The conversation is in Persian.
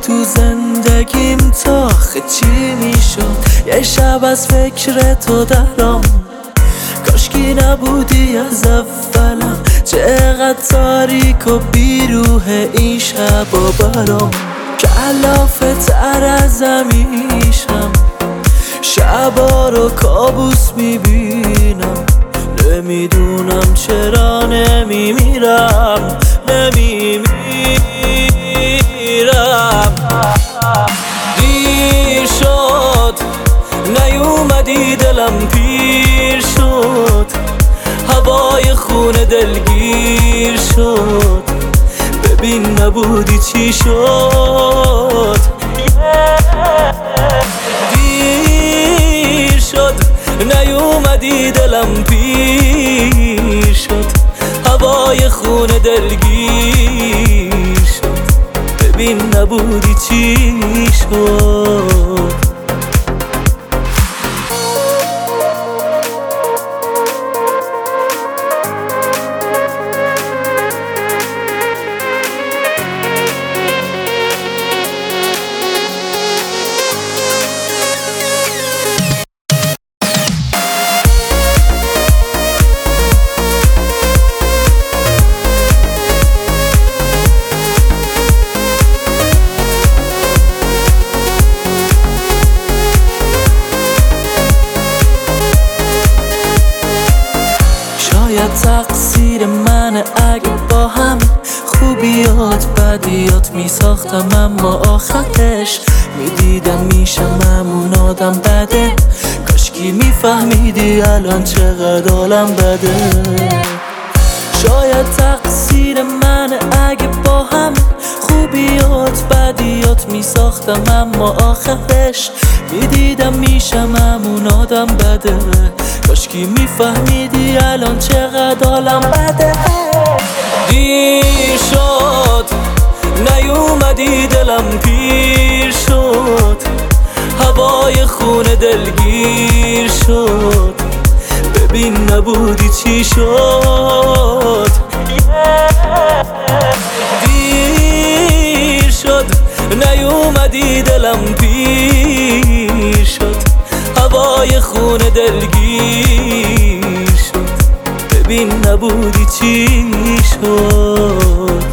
تو زندگیم تا چی میشد یه شب از فکر تو درام. کاشکی نبودی از اولم، چقدر تاریک و بیروح این شب و برام. کلافه تر از همیشم، شبا رو کابوس میبینم. نمیدونم چرا نمیمیرم. دیر شد نیومدی، دلم پیر شد، هوای خونه دلگیر شد. ببین نبودی چی شد. دیر شد نیومدی، دلم پیر شد، هوای خونه دلگیر شد. ببین نبودی چی شد. شاید تقصیر منه اگه با هم خوبیات بدیات میساختم، اما آخرش میدیدم میشم همون آدم بده. کاشکی میفهمیدی الان چقدر حالم بده. شاید تقصیر منه اگه با هم خوبیات بدیات میساختم، اما آخرش میدیدم میشم همون آدم بده. کاشکی میفهمیدی الان چقدر حالم بده. دیر شد نیومدی، دلم پیر شد، هوای خونه دلگیر شد. ببین نبودی چی شد. دیر شد نیومدی، دلم پیر شد، هوای خونه دلگیر شد. ببین نبودی چی شد.